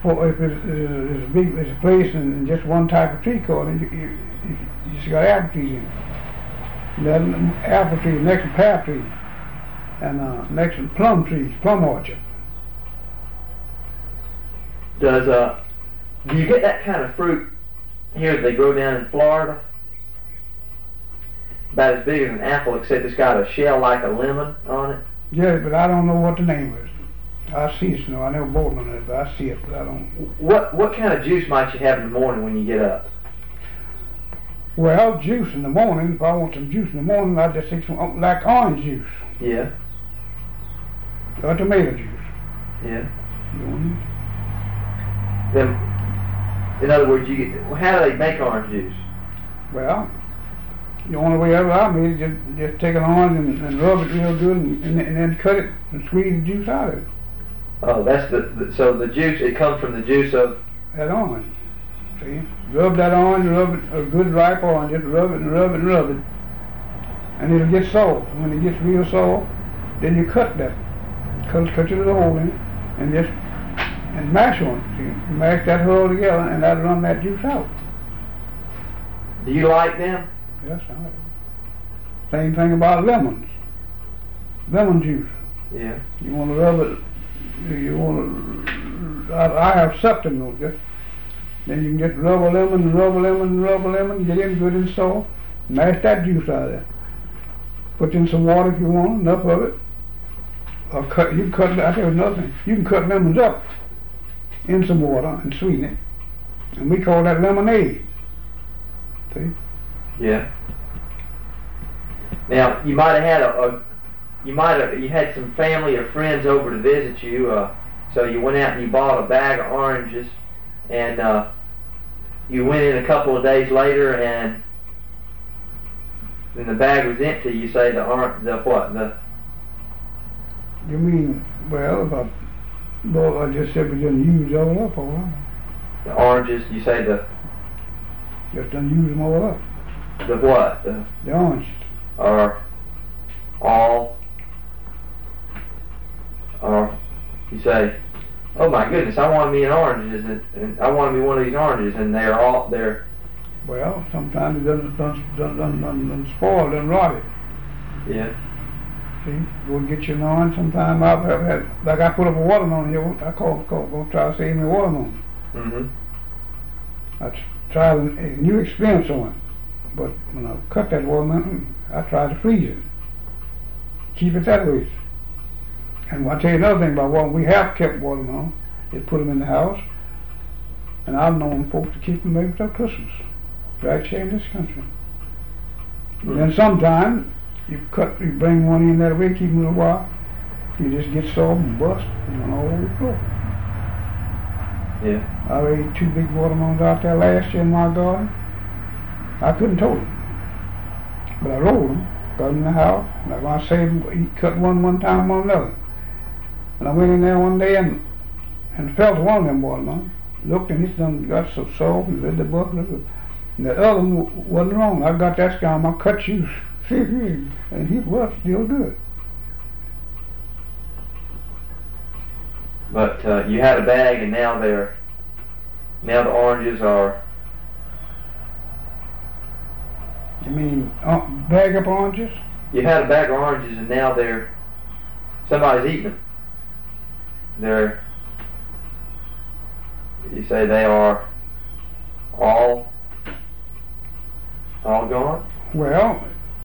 if it's a big, it's a place and just one type of tree cut, you just got apple trees in it. Then apple tree, next to pear tree, and next to plum trees, plum orchard. Do you get that kind of fruit here that they grow down in Florida? About as big as an apple, except it's got a shell like a lemon on it. Yeah, but I don't know what the name is. I see it, I never bought none of it, but I see it, but I don't. What kind of juice might you have in the morning when you get up? Well, juice in the morning, if I want some juice in the morning, I just take some, like orange juice. Yeah. Or tomato juice. Yeah. You Then, in other words, how do they make orange juice? Well, the only way ever I made it, just take an orange and rub it real good and then cut it and squeeze the juice out of it. Oh, that's so the juice, it comes from the juice of that orange. See? Rub that orange, rub it, a good ripe orange, just rub it and rub it and rub it. And it'll get soft. When it gets real soft, then you cut that. Cut your little hole in it and mash on it. See? Mash that whole together and that'll run that juice out. Do you like them? Yes, I like it. Same thing about lemons. Lemon juice. Yeah. You want to rub it, I have septum milk, just, then you can just rub a lemon, get in good and soft, mash that juice out of there. Put in some water if you want, enough of it. Or you can cut, I tell you another thing, you can cut lemons up in some water and sweeten it. And we call that lemonade. See? Yeah. Now, you might have had you had some family or friends over to visit you, so you went out and you bought a bag of oranges, and you went in a couple of days later, and when the bag was empty, you say You mean, well, I just said we didn't use all up, all right. The oranges, you say just didn't use them all up. The what? The oranges. Or you say, oh my goodness, I want me an oranges, and I want me one of these oranges, and they're. Well, sometimes it doesn't spoil, doesn't rot it. Yeah. See, go get you an orange. Sometimes I've had, like I put up a watermelon here. I go try to save me a watermelon. I tried a new experience on it, but when I cut that watermelon, I tried to freeze it, keep it that way. And I'll tell you another thing about watermelon. We have kept watermelon. They put them in the house, and I've known folks to keep them maybe till Christmas, right here in this country. And then sometime you bring one in that way, keep them a little while, you just get soft and bust, and all over the floor. Yeah. I ate 2 big watermelons out there last year in my garden. I couldn't tote them, but I rolled them, got them in the house. Like when I saved them, cut one time on another. And I went in there one day and felt one of them watermelons. Looked and it's done got so soft and read the book. And the other one wasn't wrong. I got that guy on my cut shoes, and he was still good. But you had a bag, and now the oranges are. You mean bag up oranges? You had a bag of oranges, and now somebody's eating them. You say they are all gone? Well,